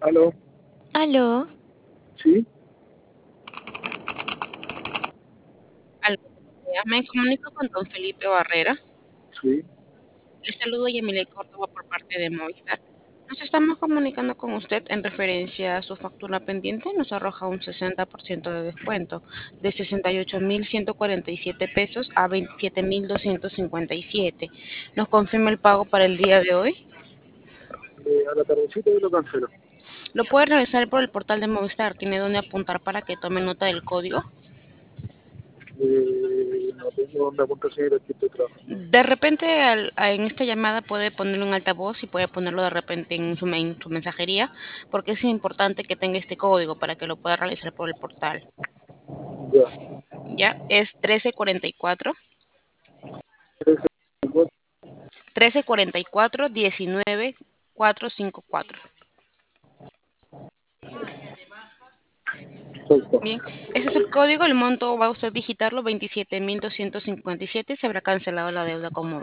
Aló, Aló, sí, aló, buenos días. Me comunico con don Felipe Barrera. sí. Le saludo Yamile Córdoba por parte de Movistar. Nos estamos comunicando con usted en referencia a su factura pendiente. Nos arroja un 60% de descuento de 68.147 pesos a 27.257. ¿Nos confirma el pago para el día de hoy? A la tardecita yo lo cancelo. Lo puede realizar por el portal de Movistar. Tiene donde apuntar para que tome nota del código. No tengo dónde apuntar, señora, aquí estoy trabajando. De repente en esta llamada puede ponerlo en altavoz y puede ponerlo de repente en su mensajería, porque es importante que tenga este código para que lo pueda realizar por el portal. Ya. Ya es 1344 13, 1344 19454. perfecto. Bien, ese es el código, el monto va a usted digitarlo 27.257 y se habrá cancelado la deuda con